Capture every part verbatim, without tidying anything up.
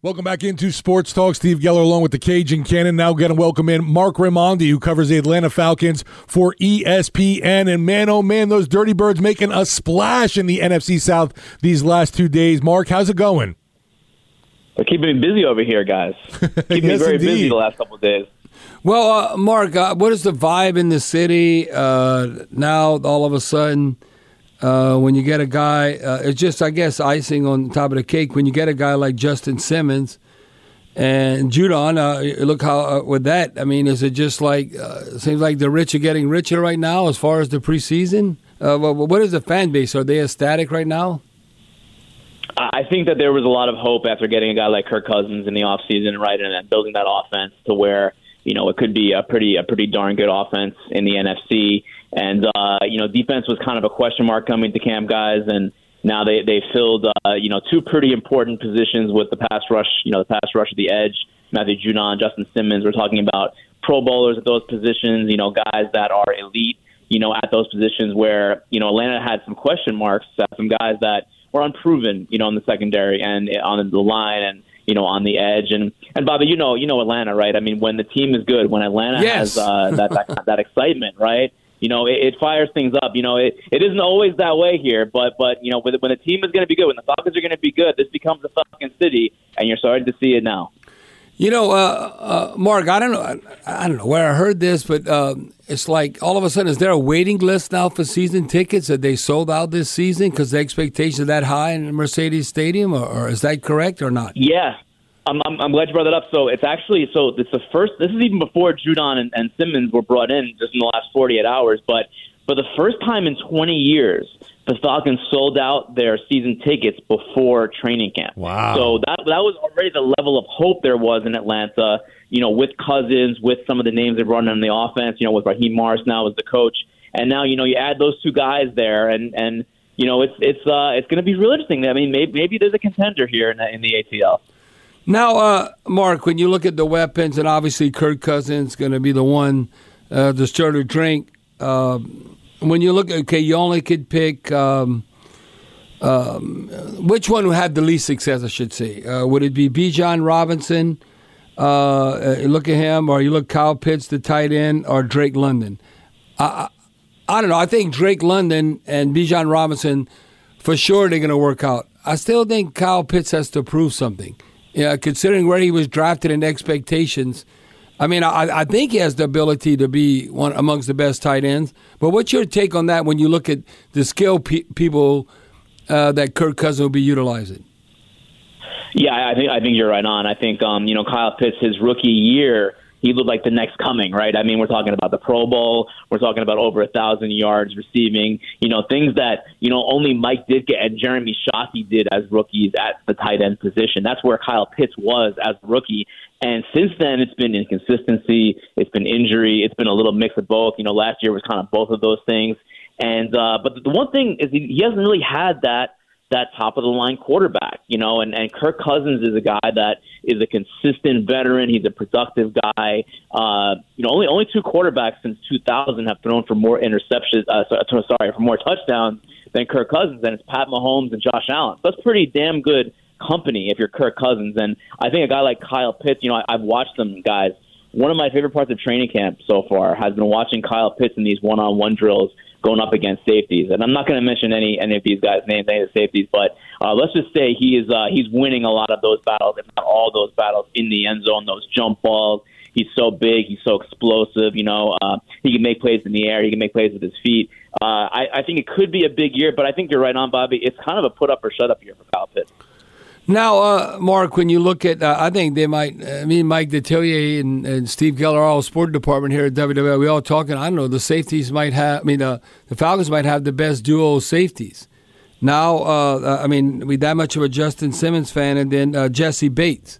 Welcome back into Sports Talk. Steve Geller along with the Cajun Cannon. Now going to welcome in Mark Raimondi, who covers the Atlanta Falcons for E S P N. And man, oh man, those Dirty Birds making a splash in the N F C South these last two days. Mark, how's it going? They're keeping me busy over here, guys. Keeping Yes, me very indeed. busy the last couple of days. Well, uh, Mark, uh, what is the vibe in the city uh, now? All of a sudden, uh, when you get a guy, uh, it's just, I guess, icing on top of the cake. When you get a guy like Justin Simmons and Judon, uh, look how uh, with that. I mean, is it just like uh, it seems like the rich are getting richer right now as far as the preseason? Uh, what is the fan base? Are they ecstatic right now? I think that there was a lot of hope after getting a guy like Kirk Cousins in the offseason, right, and then building that offense to where, you know, it could be a pretty a pretty darn good offense in the N F C. And, uh, you know, defense was kind of a question mark coming to camp, guys, and now they, they filled, uh, you know, two pretty important positions with the pass rush, you know, the pass rush at the edge, Matthew Judon, Justin Simmons. We're talking about pro bowlers at those positions, you know, guys that are elite, you know, at those positions where, you know, Atlanta had some question marks, uh, some guys that were unproven, you know, in the secondary and on the line and, you know, on the edge. And, and Bobby, you know, you know Atlanta, right? I mean, when the team is good, when Atlanta Yes. has uh, that, that that excitement, right? You know, it, it fires things up. You know, it, it isn't always that way here, but, but you know, when, when the team is going to be good, when the Falcons are going to be good, this becomes a Falcon city, and you're starting to see it now. You know, uh, uh, Mark, I don't know, I don't know where I heard this, but um, it's like all of a sudden, is there a waiting list now for season tickets that they sold out this season because the expectations are that high in Mercedes Stadium, or, or is that correct or not? Yeah, I'm, I'm, I'm glad you brought that up. So it's actually so it's the first. This is even before Judon and, and Simmons were brought in, just in the last forty-eight hours. But for the first time in twenty years, the Falcons sold out their season tickets before training camp. Wow. So that that was already the level of hope there was in Atlanta, you know, with Cousins, with some of the names they brought in the offense, you know, with Raheem Morris now as the coach. And now, you know, you add those two guys there and, and you know, it's it's uh, it's going to be real interesting. I mean, maybe, maybe there's a contender here in the, in the A T L. Now, uh, Mark, when you look at the weapons, and obviously Kirk Cousins going to be the one uh, to stir the drink, uh, when you look, okay, you only could pick um, um, which one would have the least success, I should say. Uh, would it be Bijan Robinson? Uh, look at him, or you look Kyle Pitts, the tight end, or Drake London? I, I, I don't know. I think Drake London and Bijan Robinson, for sure, they're going to work out. I still think Kyle Pitts has to prove something. Yeah, considering where he was drafted and expectations. I mean, I, I think he has the ability to be one amongst the best tight ends. But what's your take on that when you look at the skill pe- people uh, that Kirk Cousins will be utilizing? Yeah, I think I think you're right on. I think um, you know, Kyle Pitts, his rookie year, he looked like the next coming, right? I mean, we're talking about the Pro Bowl. We're talking about over a thousand yards receiving. You know, things that you know only Mike Ditka and Jeremy Shockey did as rookies at the tight end position. That's where Kyle Pitts was as a rookie. And since then, it's been inconsistency. It's been injury. It's been a little mix of both. You know, last year was kind of both of those things. And uh, but the one thing is he, he hasn't really had that that top of the line quarterback. You know, and, and Kirk Cousins is a guy that is a consistent veteran. He's a productive guy. Uh, you know, only only two quarterbacks since two thousand have thrown for more interceptions. Uh, sorry, for more touchdowns than Kirk Cousins, and it's Pat Mahomes and Josh Allen. So that's pretty damn good company if you're Kirk Cousins. And I think a guy like Kyle Pitts, you know, I, I've watched them guys. One of my favorite parts of training camp so far has been watching Kyle Pitts in these one-on-one drills going up against safeties. And I'm not going to mention any any of these guys' names, any of the safeties, but uh, let's just say he is uh, he's winning a lot of those battles, if not all those battles in the end zone, those jump balls. He's so big. He's so explosive. You know, uh, he can make plays in the air. He can make plays with his feet. Uh, I, I think it could be a big year, but I think you're right on, Bobby. It's kind of a put up or shut up year for Kyle Pitts. Now, uh, Mark, when you look at, uh, I think they might, I mean, Mike Detillier and, and Steve Geller, all sport department here at W W L, we all talking, I don't know, the safeties might have, I mean, uh, the Falcons might have the best duo safeties. Now, uh, I mean, we that much of a Justin Simmons fan, and then uh, Jesse Bates.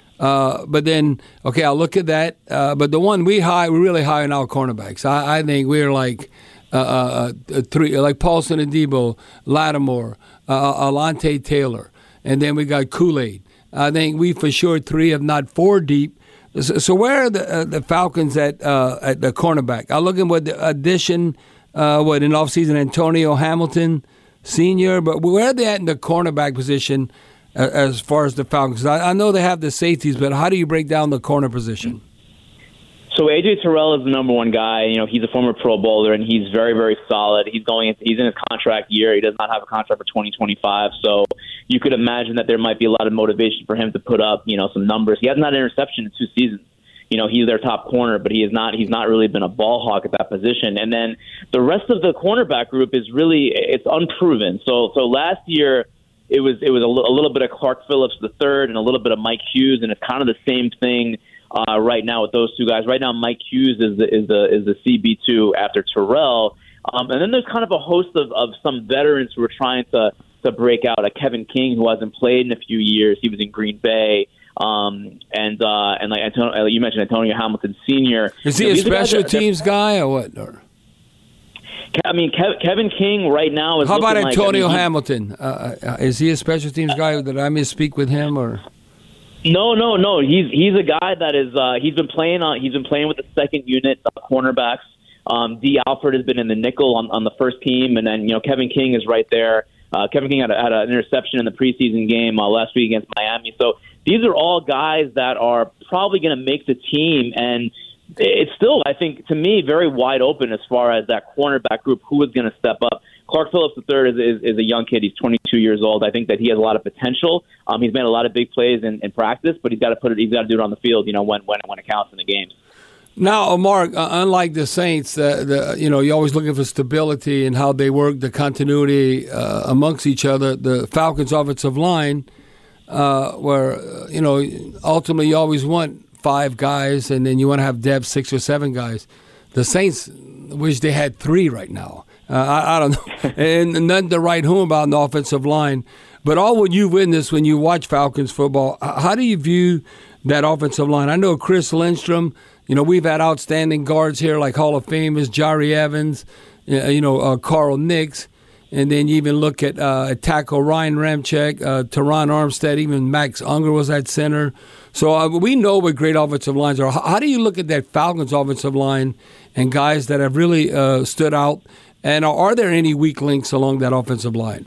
Uh, but then, okay, I'll look at that. Uh, but the one we high, we're really high on our cornerbacks. I, I think we're like uh, uh, uh, three, like Paulson Adebo, Lattimore, uh, Alante Taylor. And then we got Kool-Aid. I think we for sure three, if not four deep. So, so where are the uh, the Falcons at uh, at the cornerback? I'm looking with the addition, uh, what, in offseason, Antonio Hamilton Senior. But where are they at in the cornerback position? as far as the Falcons? I, I know they have the safeties, but how do you break down the corner position? So A J Terrell is the number one guy. You know, he's a former Pro Bowler, and he's very, very solid. He's going. He's in his contract year. He does not have a contract for twenty twenty-five. So you could imagine that there might be a lot of motivation for him to put up, you know, some numbers. He hasn't had an interception in two seasons. You know, he's their top corner, but he is not. He's not really been a ball hawk at that position. And then the rest of the cornerback group is really it's unproven. So so last year it was it was a, l- a little bit of Clark Phillips the third and a little bit of Mike Hughes, and it's kind of the same thing. Uh, right now with those two guys. Right now, Mike Hughes is the is the is the C B two after Terrell, um, and then there's kind of a host of, of some veterans who are trying to to break out. Like Kevin King, who hasn't played in a few years. He was in Green Bay, um, and uh, and like Antonio, you mentioned Antonio Hamilton Senior Is he you know, a special are, teams guy or what? Or? I mean, Kev, Kevin King right now is. How about Antonio like, I mean, Hamilton? Uh, uh, is he a special teams guy? Did I misspeak with him or? No, no, no. He's he's a guy that is uh, he's been playing on. He's been playing with the second unit of cornerbacks. Um, D. Alford has been in the nickel on, on the first team, and then you know Kevin King is right there. Uh, Kevin King had, a, had an interception in the preseason game uh, last week against Miami. So these are all guys that are probably going to make the team, and it's still, I think, to me, very wide open as far as that cornerback group. Who is going to step up? Clark Phillips the third is, is, is a young kid. He's twenty-two years old. I think that he has a lot of potential. Um, he's made a lot of big plays in, in practice, but he's got to put it. He's got to do it on the field. You know, when when when it counts in the games. Now, Mark, uh, unlike the Saints, uh, the you know you're always looking for stability and how they work, the continuity uh, amongst each other. The Falcons' offensive line, uh, where uh, you know ultimately you always want five guys, and then you want to have depth, six or seven guys. The Saints wish they had three right now. Uh, I, I don't know, and nothing to write home about an offensive line. But all what you witnessed when you watch Falcons football, how do you view that offensive line? I know Chris Lindstrom. You know, we've had outstanding guards here like Hall of Famers, Jari Evans, you know, uh, Carl Nix. And then you even look at uh, tackle Ryan Ramczyk, uh, Teron Armstead, even Max Unger was at center. So uh, we know what great offensive lines are. How, how do you look at that Falcons offensive line and guys that have really uh, stood out? And are there any weak links along that offensive line?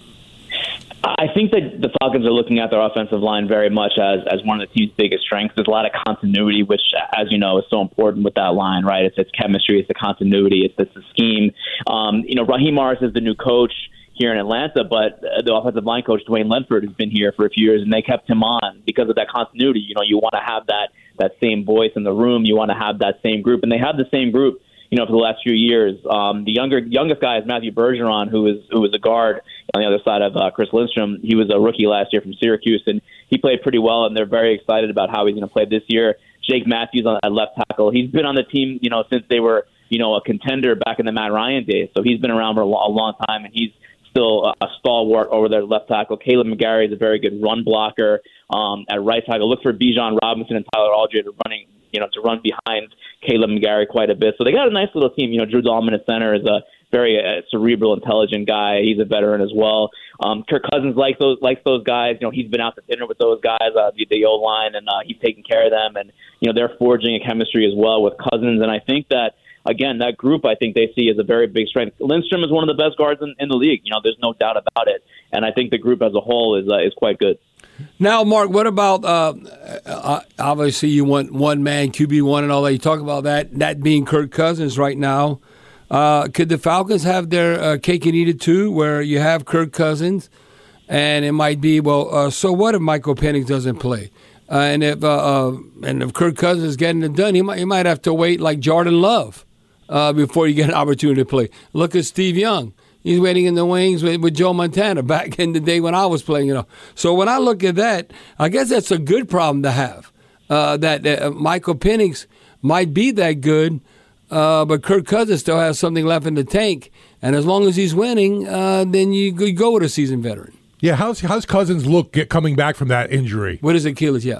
I think that the Falcons are looking at their offensive line very much as, as one of the team's biggest strengths. There's a lot of continuity, which, as you know, is so important with that line, right? It's its chemistry, it's the continuity, it's, it's the scheme. Um, you know, Raheem Morris is the new coach here in Atlanta, but the offensive line coach, Dwayne Ledford, has been here for a few years, and they kept him on because of that continuity. You know, you want to have that, that same voice in the room. You want to have that same group, and they have the same group, you know, for the last few years. Um, the younger, youngest guy is Matthew Bergeron, who is who was a guard on the other side of uh, Chris Lindstrom. He was a rookie last year from Syracuse, and he played pretty well, and they're very excited about how he's going to play this year. Jake Matthews on, at left tackle. He's been on the team, you know, since they were, you know, a contender back in the Matt Ryan days. So he's been around for a long, a long time, and he's still a stalwart over their left tackle. Caleb McGarry is a very good run blocker um, at right tackle. Look for Bijan Robinson and Tyler Aldridge running, you know, to run behind Caleb McGarry quite a bit. So they got a nice little team. You know, Drew Dahlman at center is a very uh, cerebral, intelligent guy. He's a veteran as well. Um, Kirk Cousins likes those likes those guys. You know, he's been out to dinner with those guys, uh, the, the O-line, and uh, he's taking care of them. And, you know, they're forging a chemistry as well with Cousins. And I think that, again, that group I think they see as a very big strength. Lindstrom is one of the best guards in, in the league. You know, there's no doubt about it. And I think the group as a whole is uh, is quite good. Now, Mark, what about, uh, uh, obviously you want one man, Q B one and all that. You talk about that, that being Kirk Cousins right now. Uh, could the Falcons have their uh, cake and eat it too, where you have Kirk Cousins, and it might be, well, uh, so what if Michael Penix doesn't play? Uh, and if uh, uh, and if Kirk Cousins is getting it done, he might, he might have to wait like Jordan Love uh, before you get an opportunity to play. Look at Steve Young. He's waiting in the wings with, with Joe Montana back in the day when I was playing, you know. So when I look at that, I guess that's a good problem to have, uh, that uh, Michael Penix might be that good, uh, but Kirk Cousins still has something left in the tank. And as long as he's winning, uh, then you, you go with a seasoned veteran. Yeah, how's how's Cousins look get, coming back from that injury? What is Achilles? Yeah.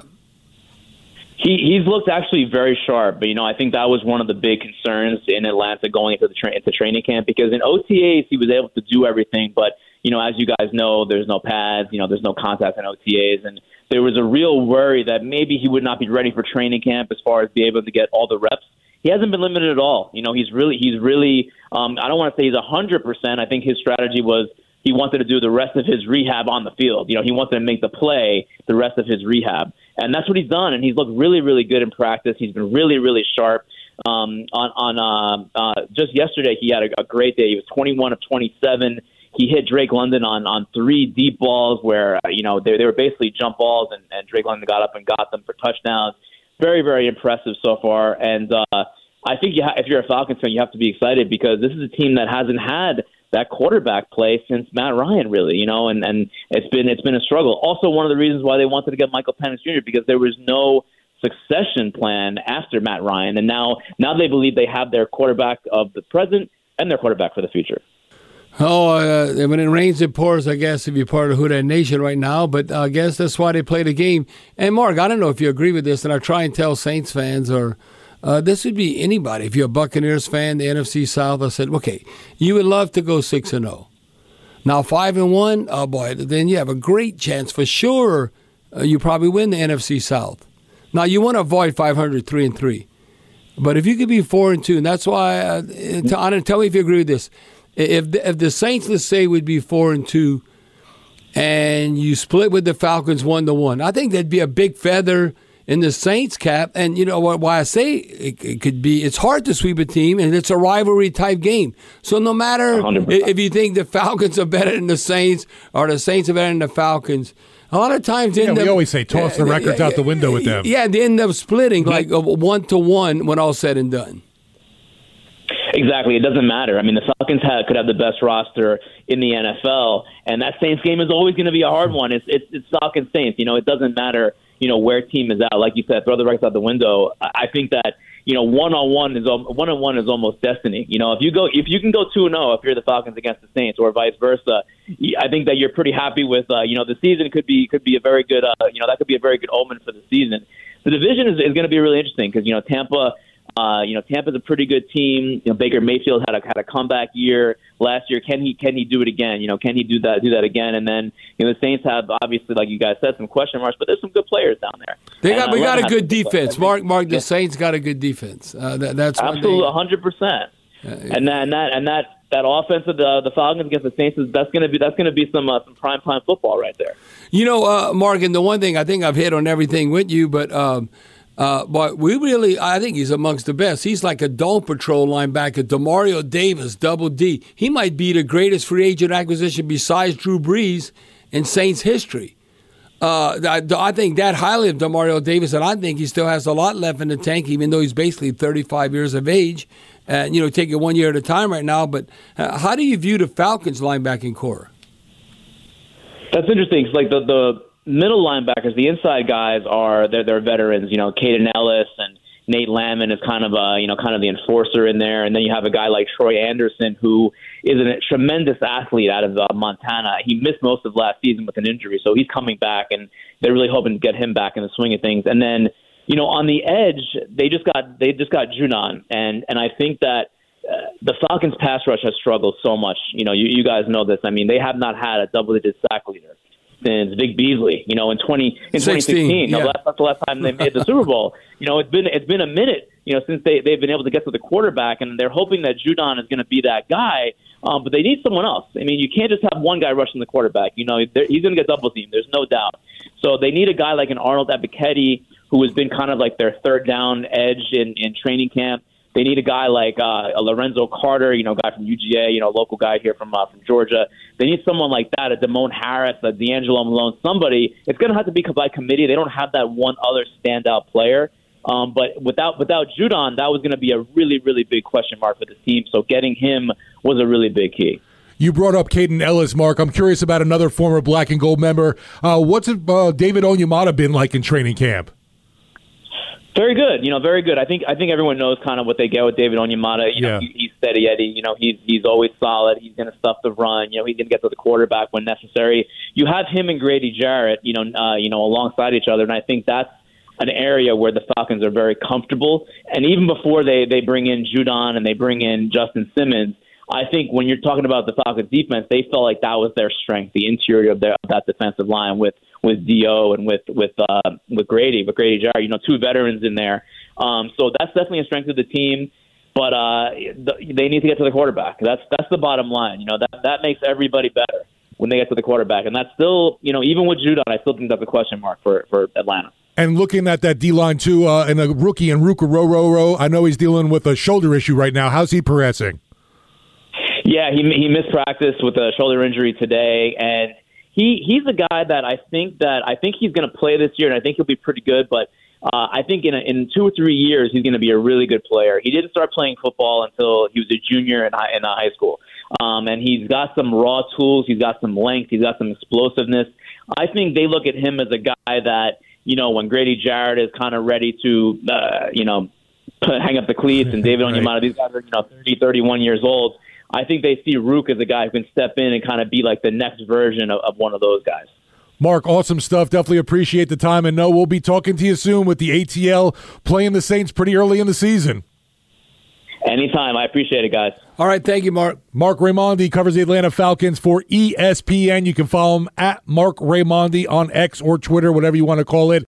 He he's looked actually very sharp, but you know I think that was one of the big concerns in Atlanta going into the tra- into training camp, because in O T As he was able to do everything, but you know as you guys know, there's no pads, you know there's no contact in O T As, and there was a real worry that maybe he would not be ready for training camp as far as be able to get all the reps. He hasn't been limited at all. You know he's really he's really um, I don't want to say he's a hundred percent. I think his strategy was, he wanted to do the rest of his rehab on the field. You know, he wanted to make the play the rest of his rehab. And that's what he's done. And he's looked really, really good in practice. He's been really, really sharp. Um, on on uh, uh, just yesterday, he had a, a great day. He was twenty-one of twenty-seven. He hit Drake London on, on three deep balls where, uh, you know, they, they were basically jump balls, and, and Drake London got up and got them for touchdowns. Very, very impressive so far. And uh, I think you ha- if you're a Falcons fan, you have to be excited because this is a team that hasn't had that quarterback play since Matt Ryan, really, you know, and, and it's been it's been a struggle. Also, one of the reasons why they wanted to get Michael Penix Junior because there was no succession plan after Matt Ryan, and now now they believe they have their quarterback of the present and their quarterback for the future. Oh, uh, when it rains, it pours, I guess, if you're part of Who Dat Nation right now. But I guess that's why they play the game. And, Mark, I don't know if you agree with this, and I try and tell Saints fans, or uh, this would be anybody. If you're a Buccaneers fan, the N F C South, I said, okay, you would love to go six and oh. Now, five and one, oh, boy, then you have a great chance for sure uh, you probably win the N F C South. Now, you want to avoid five hundred, three and three. But if you could be four and two, and that's why, uh, t- tell me if you agree with this. If the, if the Saints, let's say, would be four and two, and you split with the Falcons one to one, I think that'd be a big feather in the Saints' cap. And you know why I say it, it could be. It's hard to sweep a team, and it's a rivalry type game. So no matter one hundred percent if you think the Falcons are better than the Saints or the Saints are better than the Falcons, a lot of times yeah, we up, always say toss the records uh, out the window with them. Yeah, they end up splitting like a one to one when all said and done. Exactly. It doesn't matter. I mean, the Falcons have, could have the best roster in the N F L, and that Saints game is always going to be a hard one. It's, it's, it's Falcons Saints. You know, it doesn't matter, you know, where team is at. Like you said, throw the records out the window. I think that, you know, one-on-one is one-on-one is almost destiny. You know, if you go, if you can go two and oh if you're the Falcons against the Saints, or vice versa, I think that you're pretty happy with, uh, you know, the season could be could be a very good, uh, you know, that could be a very good omen for the season. The division is, is going to be really interesting because, you know, Tampa. Uh, you know, Tampa's a pretty good team. You know, Baker Mayfield had a had a comeback year last year. Can he can he do it again? You know, can he do that do that again? And then you know, the Saints have obviously, like you guys said, some question marks, but there's some good players down there. They got and, we uh, got a good defense. Play. Mark Mark the yeah. Saints got a good defense. Uh, that, that's absolutely one hundred percent. And that and that and that that offense of the the Falcons against the Saints is that's going to be that's going to be some uh, some prime time football right there. You know, uh, Mark, and the one thing I think I've hit on everything with you, but. Um, Uh, but we really, I think he's amongst the best. He's like a Dome Patrol linebacker, Demario Davis, double D. He might be the greatest free agent acquisition besides Drew Brees in Saints history. Uh, I, I think that highly of Demario Davis, and I think he still has a lot left in the tank, even though he's basically thirty-five years of age. And, you know, take it one year at a time right now. But uh, how do you view the Falcons linebacking core? That's interesting. It's like the the middle linebackers, the inside guys are they're they're veterans. You know, Caden Ellis and Nate Landman is kind of a you know kind of the enforcer in there, and then you have a guy like Troy Anderson who is a tremendous athlete out of uh, Montana. He missed most of last season with an injury, so he's coming back, and they're really hoping to get him back in the swing of things. And then you know on the edge, they just got they just got Judon, and and I think that. Uh, the Falcons' pass rush has struggled so much. You know, you, you guys know this. I mean, they have not had a double-digit sack leader since Vic Beasley. You know, in twenty in twenty sixteen, yeah. you know, that's the last time they made the Super Bowl. You know, it's been it's been a minute. You know, since they they've been able to get to the quarterback, and they're hoping that Judon is going to be that guy. Um, but they need someone else. I mean, you can't just have one guy rushing the quarterback. You know, he's going to get double teamed. There's no doubt. So they need a guy like an Arnold Ebiketie, who has been kind of like their third down edge in, in training camp. They need a guy like uh, a Lorenzo Carter, you know, guy from U G A, you know, local guy here from uh, from Georgia. They need someone like that, a Damone Harris, a D'Angelo Malone, somebody. It's going to have to be by committee. They don't have that one other standout player. Um, but without without Judon, that was going to be a really, really big question mark for the team. So getting him was a really big key. You brought up Caden Ellis, Mark. I'm curious about another former Black and Gold member. Uh, what's it, uh, David Onyemata been like in training camp? Very good, you know, very good. I think I think everyone knows kind of what they get with David Onyemata. You know, yeah. he, he's steady Eddie. You know, he's he's always solid. He's going to stuff the run. You know, he's going to get to the quarterback when necessary. You have him and Grady Jarrett, you know, uh, you know, alongside each other, and I think that's an area where the Falcons are very comfortable. And even before they they bring in Judon and they bring in Justin Simmons, I think when you're talking about the Falcons defense, they felt like that was their strength, the interior of, their, of that defensive line with with Dio and with with uh, with Grady, with Grady Jarrett, you know, two veterans in there. Um, so that's definitely a strength of the team. But uh, the, they need to get to the quarterback. That's that's the bottom line. You know, that that makes everybody better. when they get to the quarterback. And that's still, you know, even with Judon, I still think that's a question mark for, for Atlanta. And looking at that D-line, too, uh, and a rookie in Ruka Rororo, I know he's dealing with a shoulder issue right now. How's he progressing? Yeah, he he missed practice with a shoulder injury today, and he he's a guy that I think that I think he's going to play this year, and I think he'll be pretty good. But uh, I think in a, in two or three years, he's going to be a really good player. He didn't start playing football until he was a junior in high, in high school, um, and he's got some raw tools. He's got some length. He's got some explosiveness. I think they look at him as a guy that, you know, when Grady Jarrett is kind of ready to, uh, you know, hang up the cleats, and David Onyemata, right. These guys are, you know, thirty, thirty-one years old. I think they see Rook as a guy who can step in and kind of be like the next version of, of one of those guys. Mark, awesome stuff. Definitely appreciate the time. And no, we'll be talking to you soon with the A T L playing the Saints pretty early in the season. Anytime. I appreciate it, guys. All right. Thank you, Mark. Mark Raimondi covers the Atlanta Falcons for E S P N. You can follow him at Mark Raimondi on X or Twitter, whatever you want to call it.